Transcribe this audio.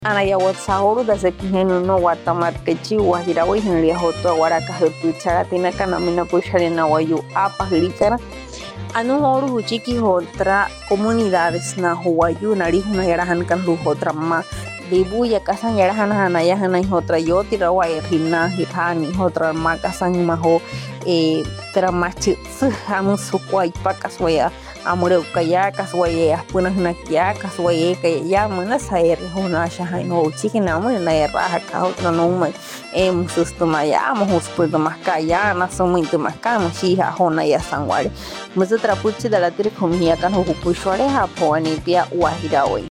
Anaya WhatsApp da sepihenu no watamarkechi wahirawi hinria hoto aguaraka hypychára tinakanamina puixarena wayu apa hyrikara anu huchiki otra comunidades na huayu nari hunayarahan kan lu otra ma debu ya kasan yarahan hanaya hanai otra yoti rawa erhina hithani otra ma kasan maho tramachi hamu sukwai pakas waya amure ukaya kaswaye apuna hnakia kaswaye kaya mana saer hona shahai no chiki namune na erra ka otra numa mustumaya muhuspur makaya na muito makama shiha hona ya sangware musutra puchi dala tiri khumia kan hupushware ha phone pia wahirawe